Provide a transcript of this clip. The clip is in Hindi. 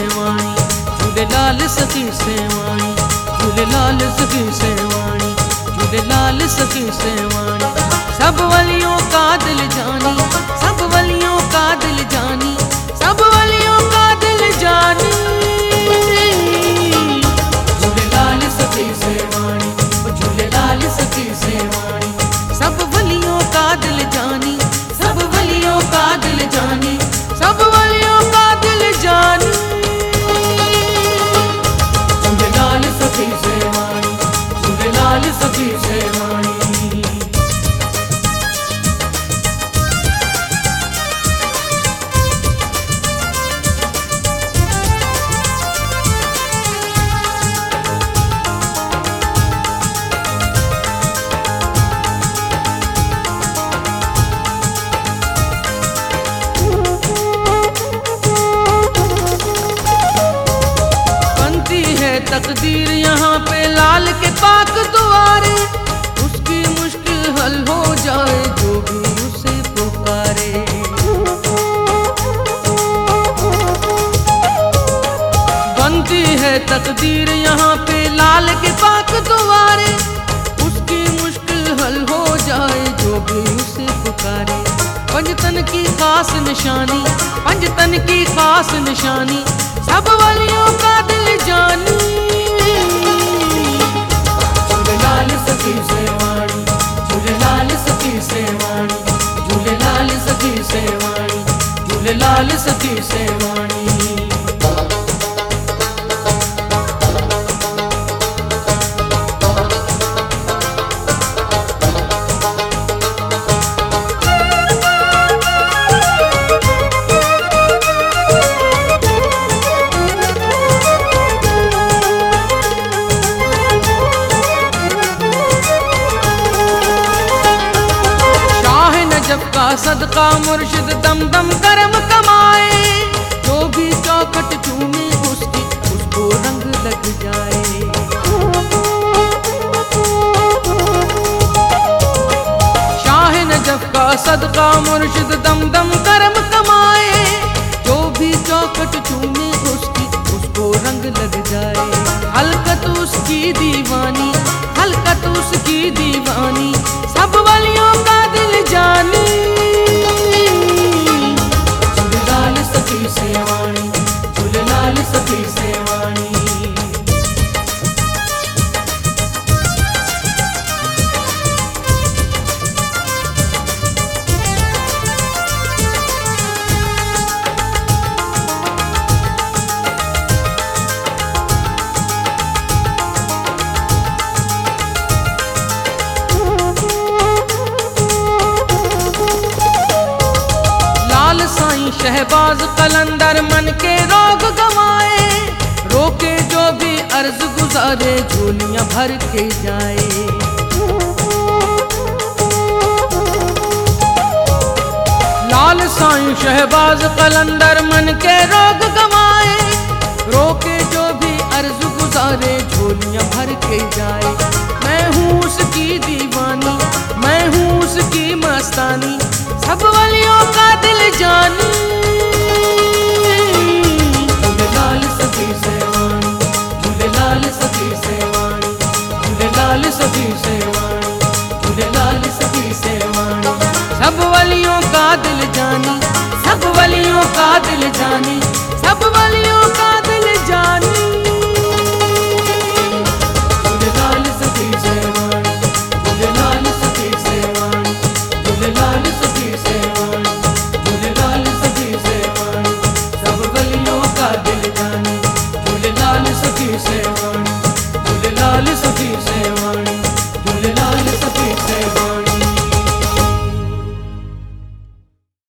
सेवाणी, झूलेलाल सखी सेवाणी, झूलेलाल सखी सेवाणी, झूलेलाल सखी सेवाणी। सब वलियों का दिल जानी, सब वलियों का दिल जानी, सब वलियों का दिल जानी। झूलेलाल सखी सेवाणी, झूलेलाल सखी सेवाणी। सब वलियों का दिल जानी, सब वलियों का दिल जानी, सब वलियों का दिल जानी। झूलेलाल सखी सेवाणी, झूलेलाल सखी सेवाणी। तकदीर यहाँ पे लाल के पाक दुआरे, उसकी मुश्किल हल हो जाए जो भी उसे पुकारे। बनती है तकदीर यहाँ पे लाल के पाक दुआरे, उसकी मुश्किल हल हो जाए जो भी उसे पुकारे। पंजतन की खास निशानी, पंजतन की खास निशानी, सब वलियों का दिल जानी। झूलेलाल सखी सेवाणी, झूलेलाल सखी सेवाणी, झूलेलाल सखी सेवाणी, झूलेलाल सखी सेवाणी। सदका मुर्शिद दम दम करम कमाए, जो भी चौखट चूमे उसकी उसको रंग लग जाए। शाह नजफ का सदका मुर्शिद दम दम करम कमाए, जो भी चौखट चूमे उसकी उसको रंग लग जाए। हलकत उसकी दीवानी, हलकत उसकी दीवानी, सब वलियों का दिल जानी। सखी सेवाणी, झूलेलाल सखी सेवाणी। शहबाज कलंदर मन के रोग गवाए, रोके जो भी अर्ज गुजारे झोलियां भर के जाए। लाल साईं शहबाज कलंदर मन के रोग गवाए, रोके जो भी अर्ज गुजारे झोलियां भर के जाए। मैं हूँ उसकी दीवानी, मैं हूँ उसकी मस्तानी, सब वलियों का दिल जानी। झूलेलाल सखी सेवाणी, झूलेलाल सखी सेवाणी, झूलेलाल सखी सेवाणी, झूलेलाल सखी सेवाणी। सब वलियों का दिल जानी, सब वलियों का दिल जानी, सब वलियों का